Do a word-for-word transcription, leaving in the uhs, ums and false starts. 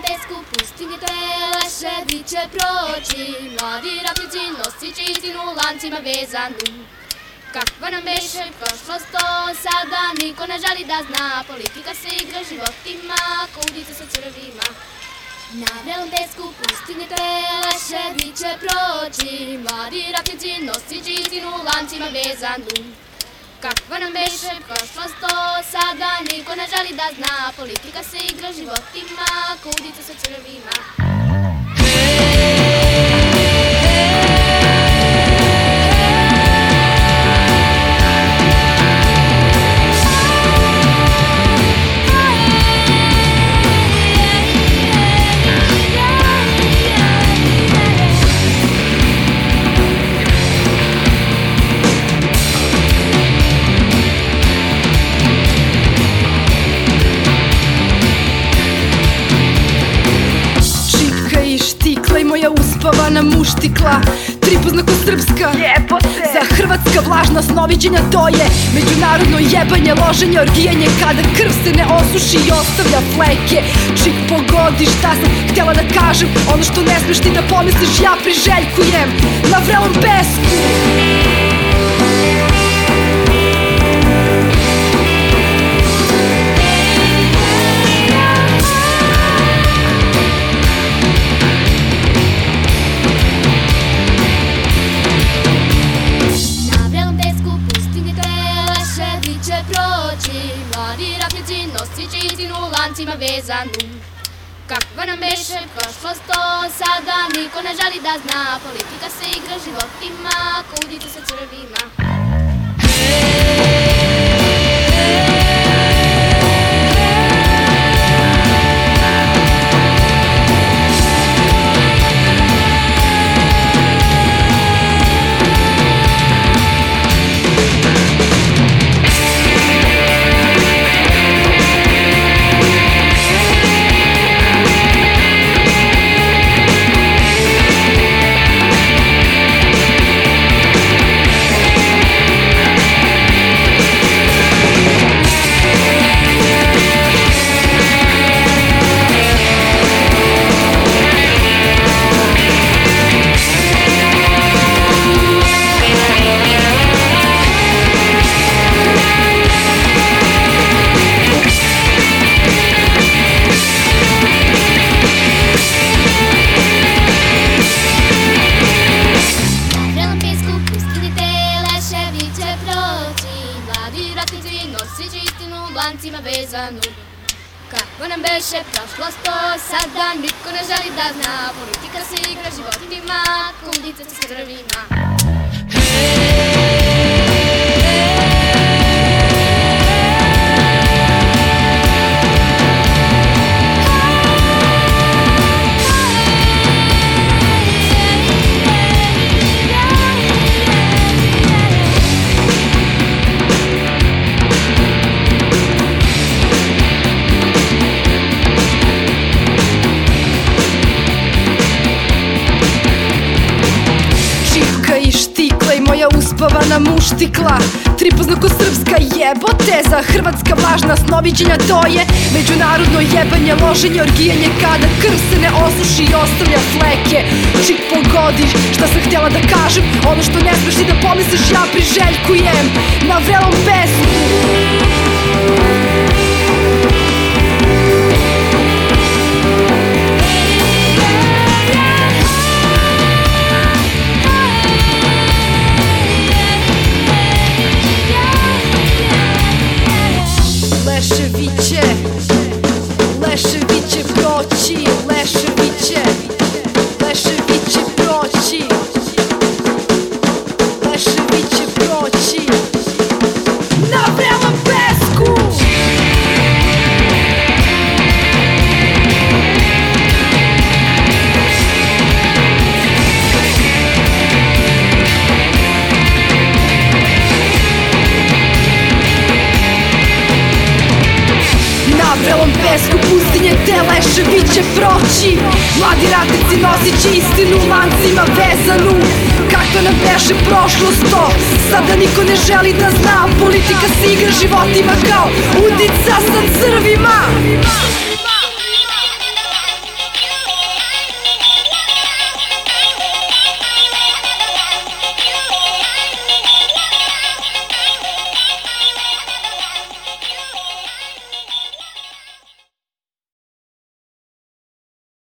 pesku pustinje leševi će proći. Mladi ratnici nosići istinu lancima vezanu. Kakva nam beše prošlost to, sada niko ne želi da zna. Politika se igra životima, ko udice sa crvima. Na belom pesku pustinje leševi će proći. Mladi ratnici nosići istinu lancima vezanu. Kakva nam beše prošlost to, sada niko ne želi da zna. Politika se igra životima, ko udice sa crvima. Moja uspavana muštikla, tri poznako srpska jebote. Za hrvatska vlažna snoviđenja to je međunarodno jebanje, loženje, orgijanje. Kada krv se ne osuši i ostavlja fleke. Čik pogodi šta sam htjela da kažem. Ono što ne smeš ti da pomisliš ja priželjkujem na vrelom pesku. Mladi ratnici nosići istinu lancima vezanu. Kakva nam beše prošlost to, sada niko ne želi da zna. Politika se igra životima, ko udice sa crvima. Nosići istinu lancima vezanu. Kako nam beše prošlost to, sada niko ne želi da zna. Politika se igra životima, ko udice sa crvima. Moja uspavana muštikla, tri poznako srpska jebote. Za hrvatska vlažna snoviđenja to je međunarodno jebanje, loženje, orgijanje. Kada krv se ne osuši i ostavlja fleke. Čik pogodiš šta sam htjela da kažem. Ono što ne smeš ti da pomisliš ja priželjkujem na vrelom pesku. Leševi će, leševi će proći, leševi će, leševi će proći, leševi će proći na vrelom pesku. Na vrelom pesku pustinje te leševi će proći. Mladi ratnici nosići istinu lancima vezanu. Kakva nam beše prošlost to, sada niko ne želi da zna. Politika se igra životima kao udica sa crvima.